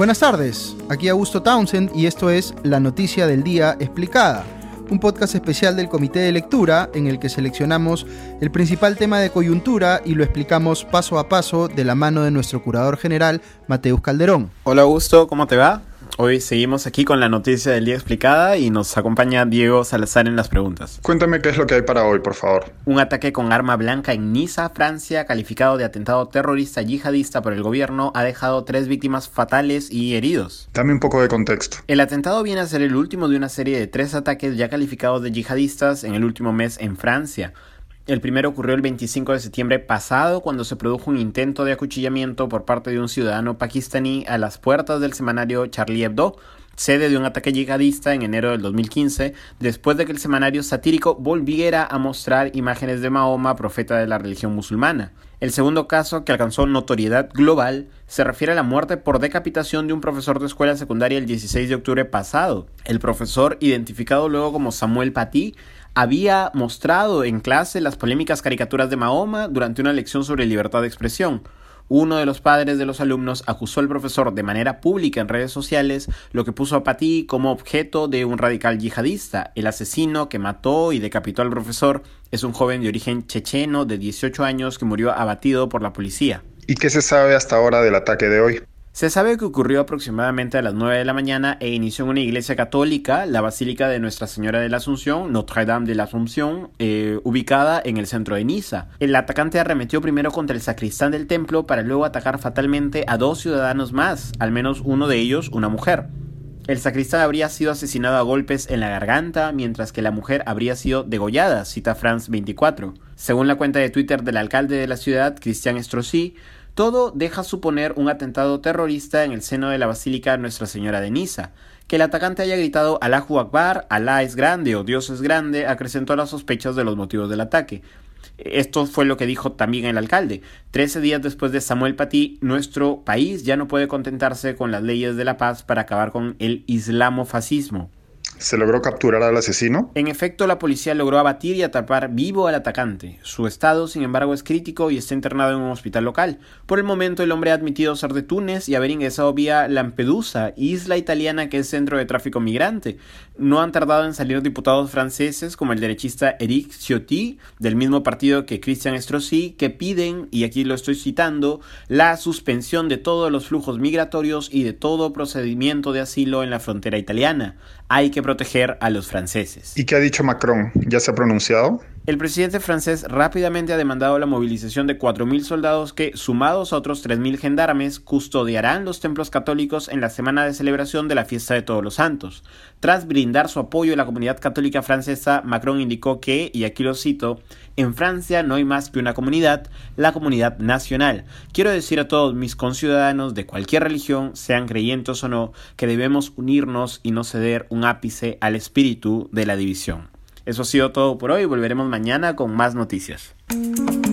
Buenas tardes, aquí Augusto Townsend y esto es La Noticia del Día Explicada, un podcast especial del Comité de Lectura en el que seleccionamos el principal tema de coyuntura y lo explicamos paso a paso de la mano de nuestro curador general, Mateus Calderón. Hola Augusto, ¿cómo te va? Hoy seguimos aquí con La Noticia del Día Explicada y nos acompaña Diego Salazar en las preguntas. Cuéntame qué es lo que hay para hoy, por favor. Un ataque con arma blanca en Niza, Francia, calificado de atentado terrorista yihadista por el gobierno, ha dejado 3 víctimas fatales y heridos. Dame un poco de contexto. El atentado viene a ser el último de una serie de 3 ataques ya calificados de yihadistas en el último mes en Francia. El primero ocurrió el 25 de septiembre pasado, cuando se produjo un intento de acuchillamiento por parte de un ciudadano pakistaní a las puertas del semanario Charlie Hebdo, sede de un ataque yihadista en enero del 2015, después de que el semanario satírico volviera a mostrar imágenes de Mahoma, profeta de la religión musulmana. El segundo caso, que alcanzó notoriedad global, se refiere a la muerte por decapitación de un profesor de escuela secundaria el 16 de octubre pasado. El profesor, identificado luego como Samuel Paty, había mostrado en clase las polémicas caricaturas de Mahoma durante una lección sobre libertad de expresión. Uno de los padres de los alumnos acusó al profesor de manera pública en redes sociales, lo que puso a Paty como objeto de un radical yihadista. El asesino que mató y decapitó al profesor es un joven de origen checheno de 18 años que murió abatido por la policía. ¿Y qué se sabe hasta ahora del ataque de hoy? Se sabe que ocurrió aproximadamente a las 9 de la mañana e inició en una iglesia católica, la Basílica de Nuestra Señora de la Asunción, Notre Dame de la Asunción, ubicada en el centro de Niza. El atacante arremetió primero contra el sacristán del templo para luego atacar fatalmente a 2 ciudadanos más, al menos uno de ellos una mujer. El sacristán habría sido asesinado a golpes en la garganta, mientras que la mujer habría sido degollada, cita France 24. Según la cuenta de Twitter del alcalde de la ciudad, Christian Estrosi, todo deja suponer un atentado terrorista en el seno de la Basílica Nuestra Señora de Niza. Que el atacante haya gritado Allahu Akbar, Alá es grande o Dios es grande, acrecentó las sospechas de los motivos del ataque. Esto fue lo que dijo también el alcalde. 13 días después de Samuel Paty, nuestro país ya no puede contentarse con las leyes de la paz para acabar con el islamofascismo. ¿Se logró capturar al asesino? En efecto, la policía logró abatir y atrapar vivo al atacante. Su estado, sin embargo, es crítico y está internado en un hospital local. Por el momento, el hombre ha admitido ser de Túnez y haber ingresado vía Lampedusa, isla italiana que es centro de tráfico migrante. No han tardado en salir diputados franceses como el derechista Éric Ciotti, del mismo partido que Christian Estrosi, que piden, y aquí lo estoy citando, la suspensión de todos los flujos migratorios y de todo procedimiento de asilo en la frontera italiana. Hay que proteger a los franceses. ¿Y qué ha dicho Macron? ¿Ya se ha pronunciado? El presidente francés rápidamente ha demandado la movilización de 4.000 soldados que, sumados a otros 3.000 gendarmes, custodiarán los templos católicos en la semana de celebración de la fiesta de Todos los Santos. Tras brindar su apoyo a la comunidad católica francesa, Macron indicó que, y aquí lo cito, en Francia no hay más que una comunidad, la comunidad nacional. Quiero decir a todos mis conciudadanos de cualquier religión, sean creyentes o no, que debemos unirnos y no ceder un ápice al espíritu de la división. Eso ha sido todo por hoy. Volveremos mañana con más noticias.